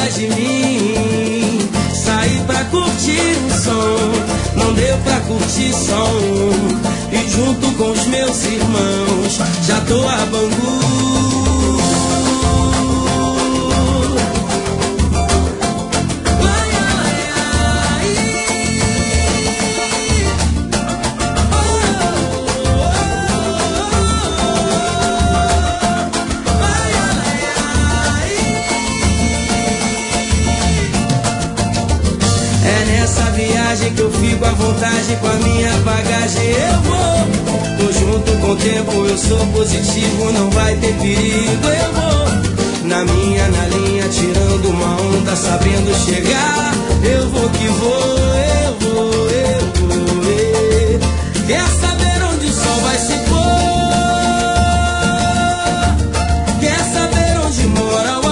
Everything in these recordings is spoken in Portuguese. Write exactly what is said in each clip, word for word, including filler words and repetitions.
atrás de mim. Saí pra curtir um som, não deu pra curtir só um. E junto com os meus irmãos, já tô a Bangu. Que eu fico à vontade com a minha bagagem. Eu vou, tô junto com o tempo, eu sou positivo, não vai ter perigo. Eu vou, na minha, na linha, tirando uma onda, sabendo chegar. Eu vou que vou, eu vou, eu vou. Eu. Quer saber onde o sol vai se pôr? Quer saber onde mora o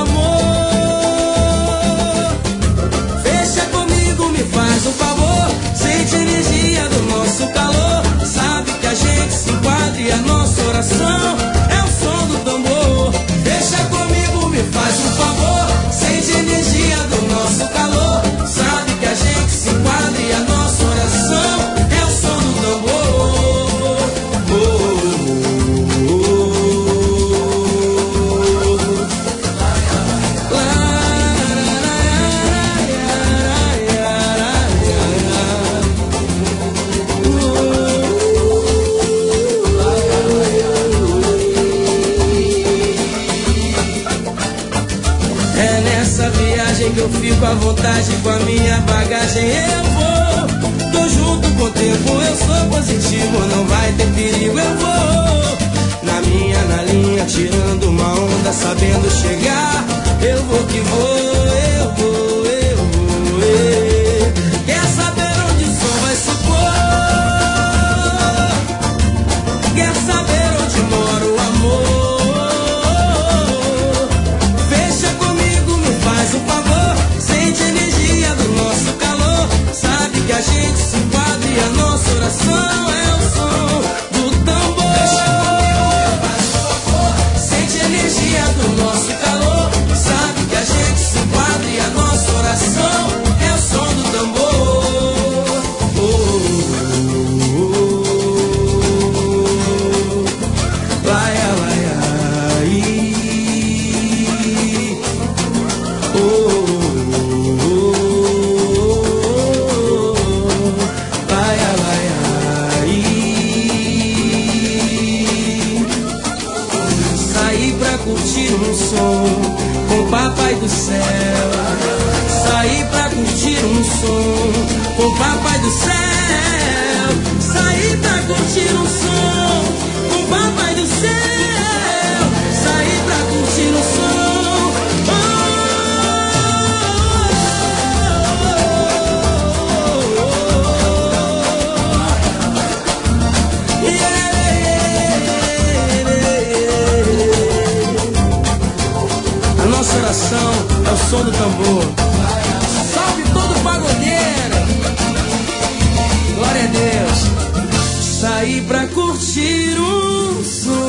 amor? Fecha comigo, me faz um favor. Sente a energia do nosso calor. Sabe que a gente se enquadra e a nossa oração é o som do tambor. Deixa comigo, me faz um favor. Sente a energia do nosso calor. Sabe que a gente se enquadra e a nossa oração é o som do tambor. Oh, oh, oh, que eu fico à vontade com a minha bagagem. Eu vou, tô junto com o tempo, eu sou positivo, não vai ter perigo. Eu vou, na minha, na linha, tirando uma onda, sabendo chegar. Eu vou que vou, eu vou, eu vou, eu. Quer saber onde o sol vai se pôr? Quer saber onde mora o amor? Fecha comigo, me faz um favor. Sente a energia do nosso calor. Sabe que a gente se enquadra e a nossa oração é o som do tambor. Deixa comigo, faz um favor. Sente a energia do nosso calor. Sabe que a gente se enquadra e a nossa oração é o som do tambor. Oh, oh, oh, oh. Vai, vai, vai. Oh, curtir um som com o papai do céu. Saí pra curtir um som com o papai do céu. Saí pra curtir um som com o papai do céu. Saí pra curtir um som. Oh, oh, oh, oh. Yeah. Nossa oração é o som do tambor. Salve todo pagodeiro. Glória a Deus. Saí pra curtir um som